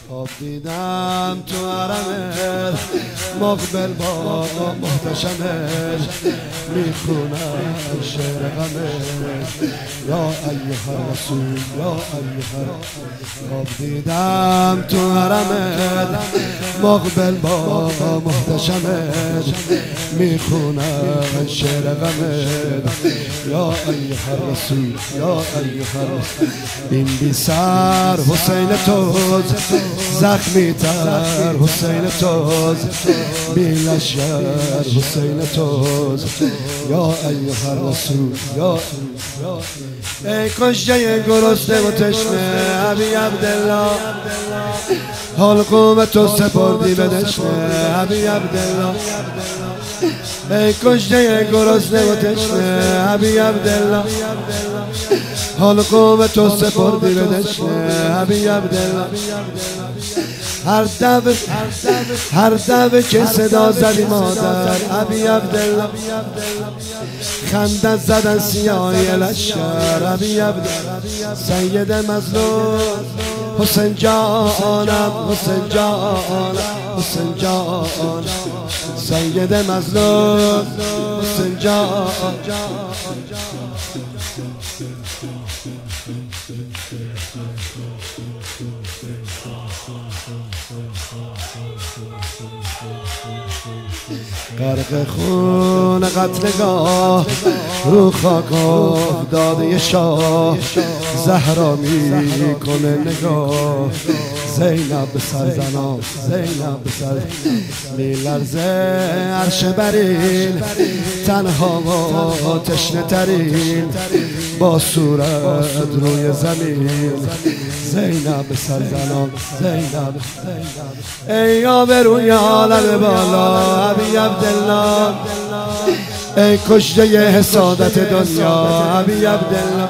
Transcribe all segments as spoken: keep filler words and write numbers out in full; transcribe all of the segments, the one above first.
خواب دیدم تو حرمت مقبل با محتشمت میخونم شعر غمت یا ایها رسول یا ایها. خواب دیدم تو حرمت مقبل با محتشمت میخونم شعر غمت یا ایها رسول یا ایها رسول. این بی سر حسین توز زخمی تر حسین توز بی لشگر حسین توز یا ایها رسول یا. ای کشته گرسنه و تشنه ابی عبدالله حلقوم تو سپردی به دشنه ابی عبدالله. ای کشته گرسنه و تشنه ابی عبدالله حلقوم تو سپردی به دشنه ابی عبدالله. هر دب هر دب که صدا زدی مادر ابی عبدالله خنده زدن سیاهی لشکر ابی عبدالله. سید مظلوم حسین جانم حسین جانم حسین جانم سید مظلوم حسین جانم. غرق خون قتلگاه رو خاک افتاده شاه زهرا میکنه نگاه. زینب به سر زنان زینب به سر میلرزه عرش برین تنها و تشنه ترین با صورت روی زمین. زینب به سر زنان زینب. ای آبروی عالم بالا ابی عبدالله ای کشته حسادت دنیا ابی عبدالله.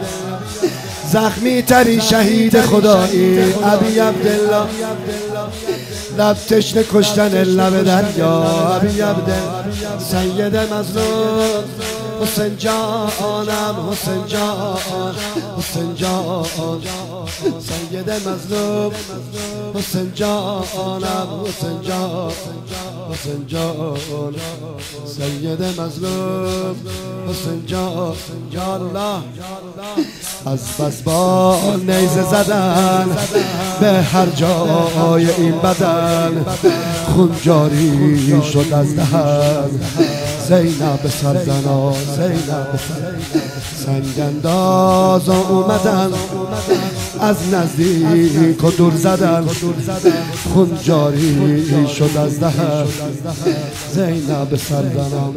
زخمی تری شهید خدایی ابی عبدالله لب تشنه کشتن لب دریا ابی عبدالله. سید مظلوم حسین جانم حسین جان حسین جان سید مظلوم حسین جانم حسین جان حسین جان سید مظلوم حسین جان. یا الله از بس با نیزه زدن به هر جای این بدن خون جاری شد از دهن. زینب به سر زنا زینب به سر سنگ اندازا اومدن از نزدیک و دور زدن خون جاری شد از دهن. زینب به سر زنا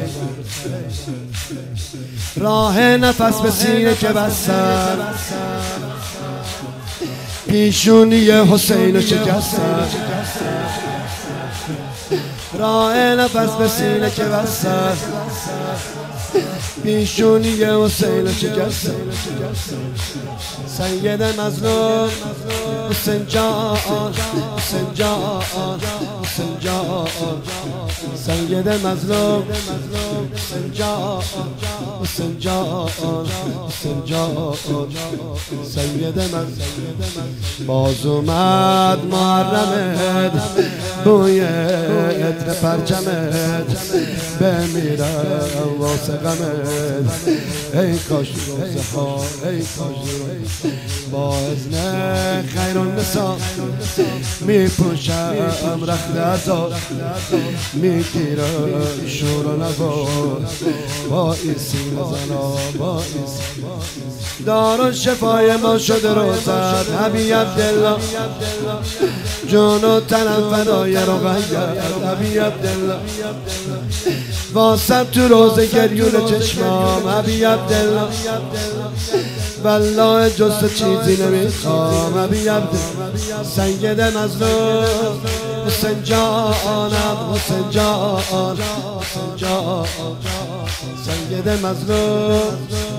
راه نفس به سینه که بستن پیشونی حسین شکستن. راه نفس به سینه که بستن پیشونی حسین شکستن. سید مظلوم حسین جان حسین جان حسین جان سید مظلوم حسین جان حسین جان حسین جان سید مظلوم. باز اومد محرمت بوی عطر پرچمت بمیرم واسه غمت. ای کاش روزه ها ای کاش با اذن خیر النساء میپوشم رخت عزا میگیرم شور و نوا با ایسی زنا با ایسی دار شفای ما شده روزت ابی عبدالله جون و تنم فدای رقیت ابی عبدالله. واسم تو روز گریون چشمام ابی عبدالله والله جز چیزی نمیخوام ابی عبدالله. سید مظلوم حسین جانم حسین جان حسین جان سید مظلوم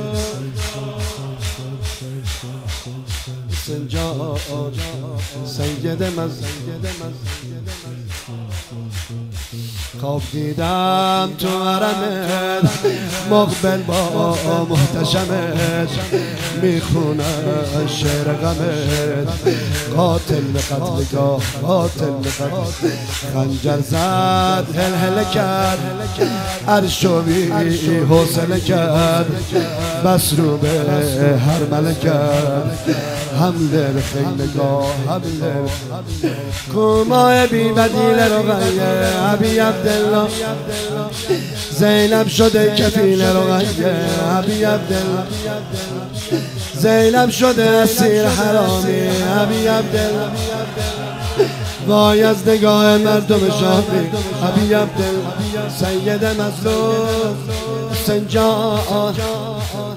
حسین جان سید مظلوم. خواب دیدم تو حرمت مقبل با محتشمت میخونم شعر غمت قاتل به قتلگاه قاتل به قتل خنجر زد هل کرد عرشو بی حوصله کرد بس رو به هر مله کرد حمله به خیمگاه حمله کومای بی بدیل رقیه ابی عبدالله زینب شده کفیل رقیه ابی عبدالله زینب شده اسیر حرامی ابی عبدالله وای از نگاه مردم شامی ابی عبدالله سید مظلوم حسین جان